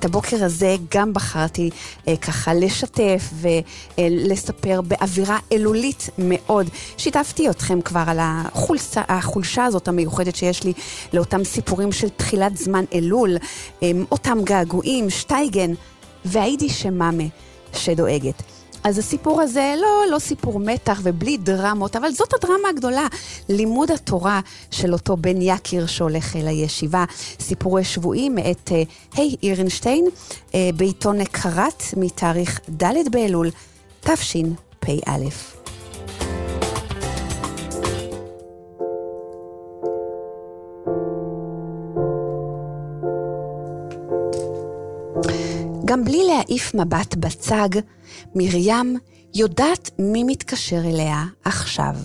את הבוקר הזה גם בחרתי ככה לשתף ולספר באווירה אלולית מאוד. שיתפתי אתכם כבר על החולשה הזאת המיוחדת שיש לי לאותם סיפורים של תחילת זמן אלול, אותם געגועים, שטייגן, והיידי שמאמה שדואגת. אז הסיפור הזה לא סיפור מתח ובלי דרמות, אבל זאת הדרמה הגדולה, לימוד התורה של אותו בן יקיר שהולך אל הישיבה, סיפורי שבועים מאת אירנשטיין, בעיתון קרת מתאריך ד' באלול, תשפ"א. גם בלי להעיף מבט בצג, מרים יודעת מי מתקשר אליה עכשיו.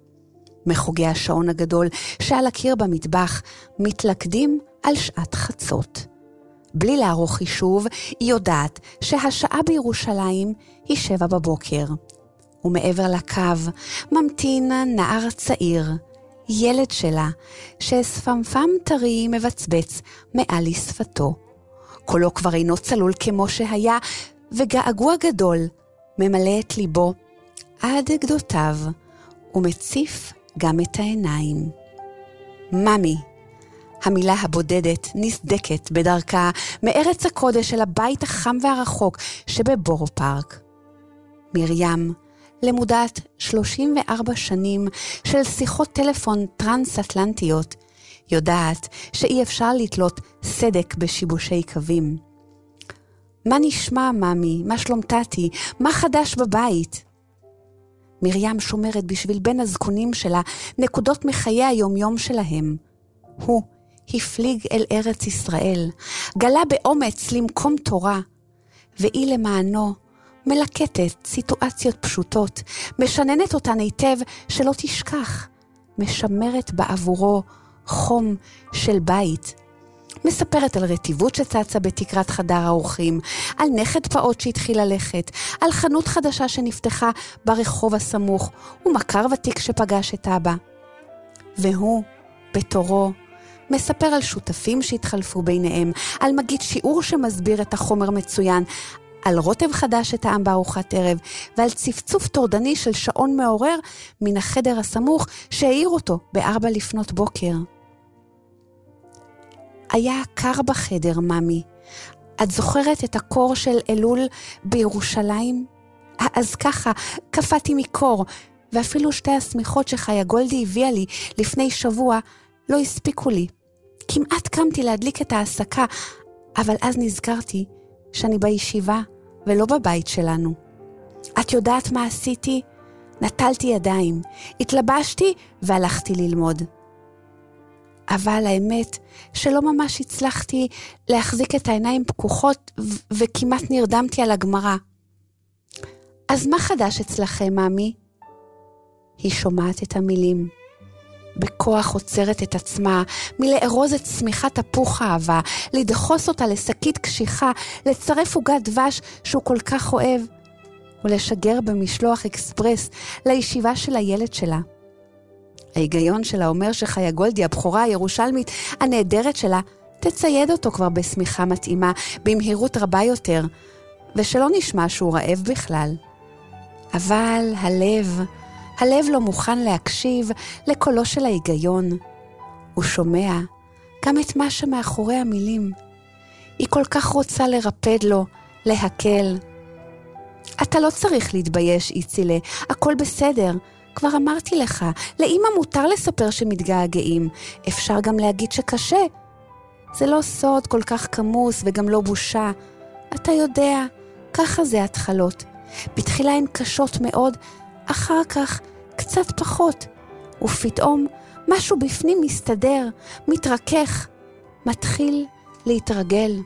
מחוגי השעון הגדול שעל הקיר במטבח מתלכדים על שעת חצות. בלי לערוך חישוב, היא יודעת שהשעה בירושלים היא 7 בבוקר. ומעבר לקו ממתין נער צעיר, ילד שלה, שספמפם טרי מבצבץ מעל לשפתו. קולו כבר אינו צלול כמו שהיה, וגעגוע גדול ממלא את ליבו עד גדותיו, ומציף גם את העיניים. ממי, המילה הבודדת נסדקת בדרכה מארץ הקודש אל הבית החם והרחוק שבבורו פארק. מרים, למודת 34 שנים של שיחות טלפון טרנס-אטלנטיות, יודעת שאי אפשר לתלות סדק בשיבושי קווים. מה נשמע, ממי? מה שלום תתי? מה חדש בבית? מרים שומרת בשביל בן הזקונים שלה נקודות מחיי היומיום שלהם. הוא הפליג אל ארץ ישראל, גלה באומץ למקום תורה, והיא למענו מלקטת סיטואציות פשוטות, משננת אותן היטב שלא תשכח, משמרת בעבורו חום של בית. מספרת על רטיבות שצצה בתקרת חדר האורחים, על נכד פעוט שהתחיל ללכת, על חנות חדשה שנפתחה ברחוב הסמוך, ומכר ותיק שפגש את אבא. והוא, בתורו, מספר על שותפים שהתחלפו ביניהם, על מגיד שיעור שמסביר את החומר מצוין, על רוטב חדש שטעם בארוחת ערב, ועל צפצוף טורדני של שעון מעורר מן החדר הסמוך שהעיר אותו 4 לפנות בוקר. היה קר בחדר, ממי. את זוכרת את הקור של אלול בירושלים? אז ככה, קפאתי מקור, ואפילו 2 השמיכות שחיה גולדי הביאה לי לפני שבוע לא הספיקו לי. כמעט קמתי להדליק את ההסקה, אבל אז נזכרתי שאני בישיבה ולא בבית שלנו. את יודעת מה עשיתי? נטלתי ידיים, התלבשתי והלכתי ללמוד. אבל האמת שלא ממש הצלחתי להחזיק את העיניים פקוחות וכמעט נרדמתי על הגמרא. אז מה חדש אצלכם, ממי? היא שומעת את המילים. בכוח עוצרת את עצמה מלארוז את צמיחת תפוח האהבה, לדחוס אותה לשקית קשיחה, לצרף עוגת דבש שהוא כל כך אוהב, ולשגר במשלוח אקספרס לישיבה של הילד שלה. ההיגיון שלה אומר שחיה גולדי, הבחורה הירושלמית הנהדרת שלה, תצייד אותו כבר בסמיכה מתאימה, במהירות רבה יותר, ושלא נשמע שהוא רעב בכלל. אבל הלב לא מוכן להקשיב לקולו של ההיגיון. הוא שומע גם את מה שמאחורי המילים. היא כל כך רוצה לרפד לו, להקל. אתה לא צריך להתבייש, איצילה, הכל בסדר. כבר אמרתי לך, לאמא מותר לספר שמתגעגעים. אפשר גם להגיד שקשה. זה לא סוד כל כך כמוס וגם לא בושה. אתה יודע, ככה זה התחלות. בתחילה הן קשות מאוד, אחר כך קצת פחות. ופתאום משהו בפנים מסתדר, מתרכך, מתחיל להתרגל.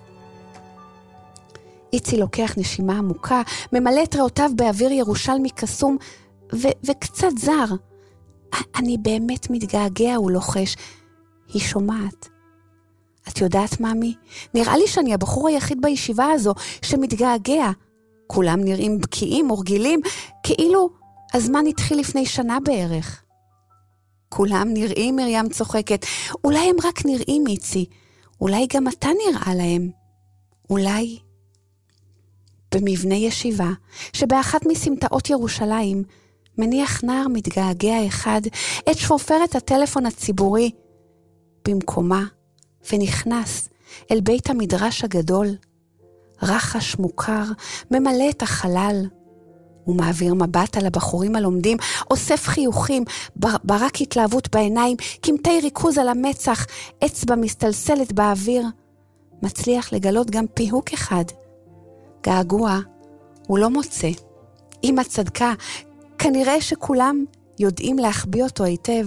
איצי לוקח נשימה עמוקה, ממלא את ראותיו באוויר ירושלמי קסום, וקצת זר. אני באמת מתגעגע, הוא לוחש. היא שומעת. את יודעת, ממי? נראה לי שאני הבחור היחיד בישיבה הזו שמתגעגע. כולם נראים בקיאים ורגילים, כאילו הזמן התחיל לפני שנה בערך. כולם נראים, מרים צוחקת. אולי הם רק נראים, איצי. אולי גם אתה נראה להם. אולי במבנה ישיבה, שבאחת מסמטאות ירושלים, מניח נער מתגעגע אחד את שופרת הטלפון הציבורי במקומה, ונכנס אל בית המדרש הגדול. רחש מוכר ממלא את החלל. הוא מעביר מבט על הבחורים הלומדים, אוסף חיוכים, ברק התלהבות בעיניים, קמטי ריכוז על המצח, אצבע מסתלסלת באוויר. מצליח לגלות גם פיהוק אחד. געגוע הוא לא מוצא. אמא צדקה, כנראה שכולם יודעים להחביא אותו היטב.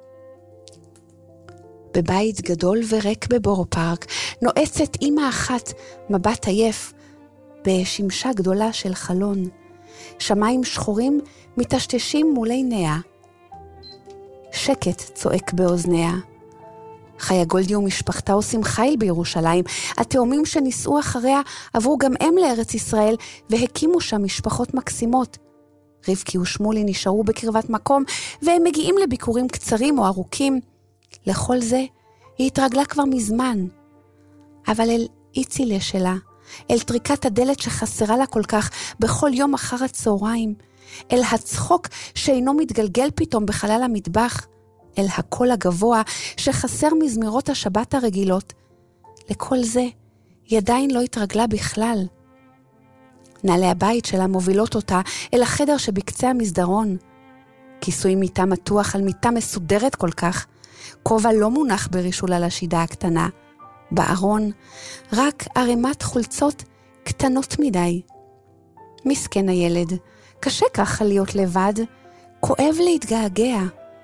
בבית גדול וריק בבורו פארק, נועצת אמא אחת, מבט עייף, בשמשה גדולה של חלון. שמיים שחורים מתשתשים מול עיניה. שקט צועק באוזניה. חיה גולדי ומשפחתה עושים חיל בירושלים. התאומים שניסו אחריה עברו גם הם לארץ ישראל, והקימו שם משפחות מקסימות. רבקי ושמולי נשארו בקרבת מקום, והם מגיעים לביקורים קצרים או ארוכים. לכל זה היא התרגלה כבר מזמן. אבל אל איצילה שלה, אל טריקת הדלת שחסרה לה כל כך בכל יום אחר הצהריים, אל הצחוק שאינו מתגלגל פתאום בחלל המטבח, אל הקול הגבוה שחסר מזמירות השבת הרגילות, לכל זה היא עדיין לא התרגלה בכלל. נעלי הבית שלה מובילות אותה אל החדר שבקצה המסדרון. כיסוי מיטה מתוח על מיטה מסודרת כל כך, כובע לא מונח ברישול על השידה הקטנה, בארון רק ערימת חולצות קטנות מדי. מסכן הילד, קשה ככה להיות לבד, כואב להתגעגע.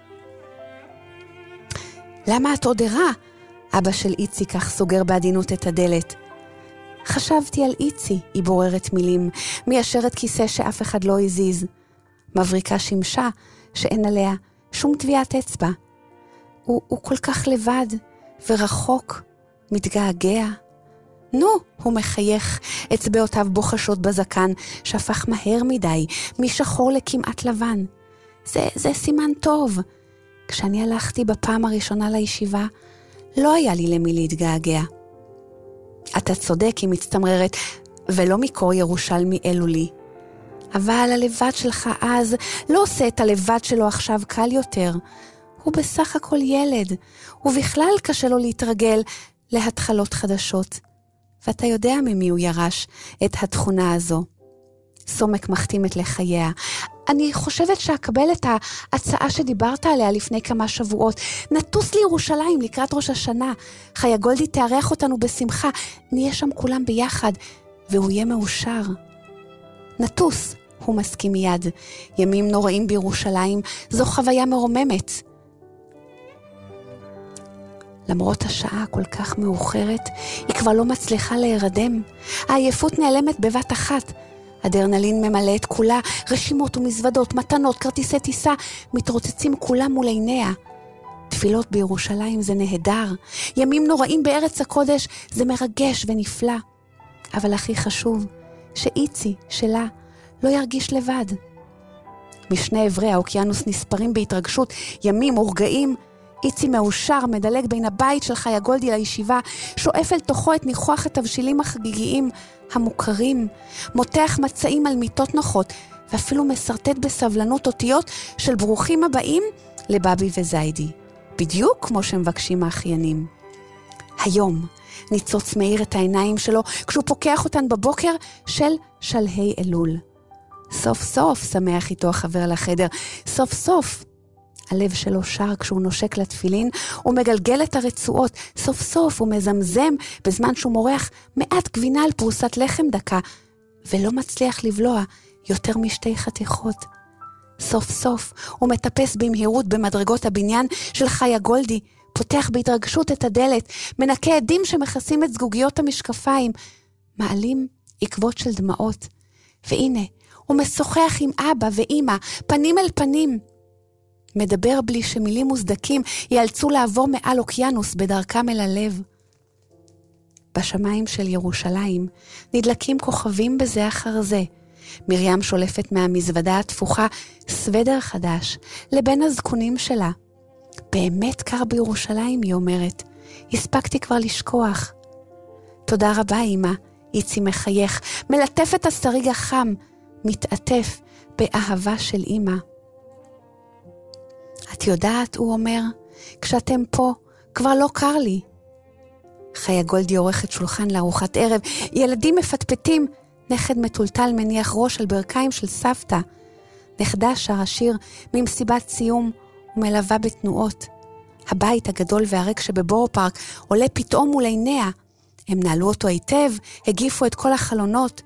למה את עוד ערה? אבא של איצי כך סוגר בעדינות את הדלת. חשבתי על איצי, היא בוררת מילים, מיישרת כיסא שאף אחד לא הזיז. מבריקה שמשה שאין עליה שום טביעת אצבע. הוא כל כך לבד ורחוק, מתגעגע. נו, הוא מחייך, אצבעותיו בוחשות בזקן, שהפך מהר מדי, משחור לכמעט לבן. זה סימן טוב. כשאני הלכתי בפעם הראשונה לישיבה, לא היה לי למי להתגעגע. אתה צודק, היא מצטמררת, ולא מקור ירושלמי אלו לי. אבל הלבד שלך אז לא עושה את הלבד שלו עכשיו קל יותר. הוא בסך הכל ילד, ובכלל קשה לו להתרגל להתחלות חדשות. ואתה יודע ממי הוא ירש את התכונה הזו. סומק מחתימת לחייה. אני חושבת שאקבל את ההצעה שדיברת עליה לפני כמה שבועות. נטוס לירושלים לקראת ראש השנה. חיה גולדי תארח אותנו בשמחה. נהיה שם כולם ביחד, והוא יהיה מאושר. נטוס, הוא מסכים מיד. ימים נוראים בירושלים, זו חוויה מרוממת. למרות השעה כל כך מאוחרת, היא כבר לא מצליחה להירדם. העייפות נעלמת בבת אחת. אדרנלין ממלא את כולה, רשימות ומזוודות, מתנות, כרטיסי טיסה, מתרוצצים כולם מול עיניה. תפילות בירושלים זה נהדר, ימים נוראים בארץ הקודש זה מרגש ונפלא. אבל הכי חשוב, שאיצי שלה לא ירגיש לבד. משני עברי האוקיינוס נספרים בהתרגשות, ימים ורגעים. איצי מאושר מדלג בין הבית של חיה גולדי לישיבה, שואף אל תוכו את ניחוח התבשילים החגיגיים המוכרים, מותח מצעים על מיטות נוחות, ואפילו מסרטט בסבלנות אותיות של ברוכים הבאים לבבי וזיידי, בדיוק כמו שמבקשים האחיינים. היום ניצוץ מאיר את העיניים שלו כשהוא פוקח אותן בבוקר של שלהי אלול. סוף סוף שמח איתו החבר לחדר, סוף סוף. הלב שלו שר כשהוא נושק לתפילין, הוא מגלגל את הרצועות, סוף סוף הוא מזמזם בזמן שהוא מורח מעט גבינה על פרוסת לחם דקה, ולא מצליח לבלוע יותר משתי חתיכות. סוף סוף הוא מטפס במהירות במדרגות הבניין של חיה גולדי, פותח בהתרגשות את הדלת, מנקה עדים שמכסים את זגוגיות המשקפיים, מעלים עקבות של דמעות, והנה הוא משוחח עם אבא ואמא, פנים אל פנים, מדבר בלי שמילים מוסדקים ייאלצו לעבור מעל אוקיינוס בדרכם אל הלב. בשמיים של ירושלים נדלקים כוכבים בזה אחר זה. מרים שולפת מהמזוודה התפוחה סוודר חדש לבין הזקונים שלה. באמת קר בירושלים, היא אומרת. הספקתי כבר לשכוח. תודה רבה אמא, איצי מחייך, מלטף את השריג החם, מתעטף באהבה של אמא. את יודעת, הוא אומר, כשאתם פה, כבר לא קר לי. חיה גולדי עורכת שולחן לארוחת ערב, ילדים מפטפטים, נכד מטולטל מניח ראש על ברכיים של סבתא. נכדה שר השיר ממסיבת סיום ומלווה בתנועות. הבית הגדול והריק שבבורו פארק עולה פתאום מול עיניה. הם נעלו אותו היטב, הגיפו את כל החלונות.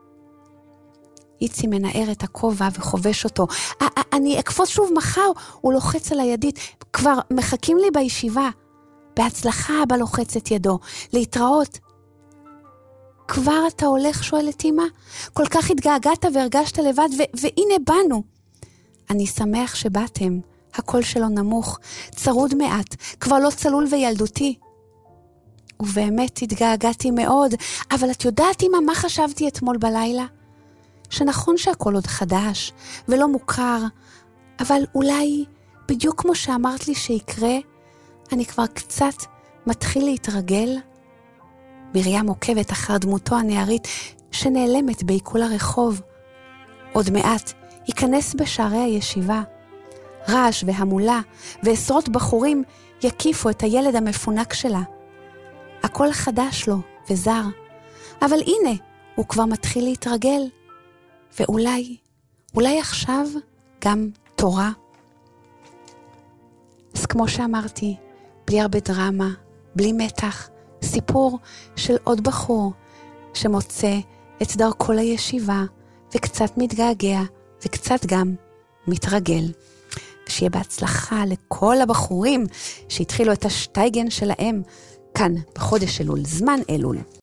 איצי מנער את הכובע וחובש אותו. אני אקפוץ שוב מחר, הוא לוחץ על הידית. כבר מחכים לי בישיבה. בהצלחה אבא לוחץ את ידו. להתראות. כבר אתה הולך, שואלת אמא? כל כך התגעגעת והרגשת לבד, והנה באנו. אני שמח שבאתם. הקול שלו נמוך, צרוד מעט, כבר לא צלול וילדותי. ובאמת התגעגעתי מאוד, אבל את יודעת אמא מה חשבתי אתמול בלילה? שנכון שהכל עוד חדש ולא מוכר, אבל אולי בדיוק כמו שאמרת לי שיקרה, אני כבר קצת מתחיל להתרגל. מרים עוקבת אחר דמותו הנערית שנעלמת בעיכול הרחוב. עוד מעט ייכנס בשערי הישיבה. רעש והמולה ועשרות בחורים יקיפו את הילד המפונק שלה. הכל חדש לו וזר, אבל הנה, הוא כבר מתחיל להתרגל. ואולי עכשיו גם תורה. אז כמו שאמרתי, בלי הרבה דרמה, בלי מתח, סיפור של עוד בחור שמוצא את דרכו לישיבה וקצת מתגעגע וקצת גם מתרגל. ושיהיה בהצלחה לכל הבחורים שהתחילו את השטייגן שלהם כאן בחודש אלול, זמן אלול.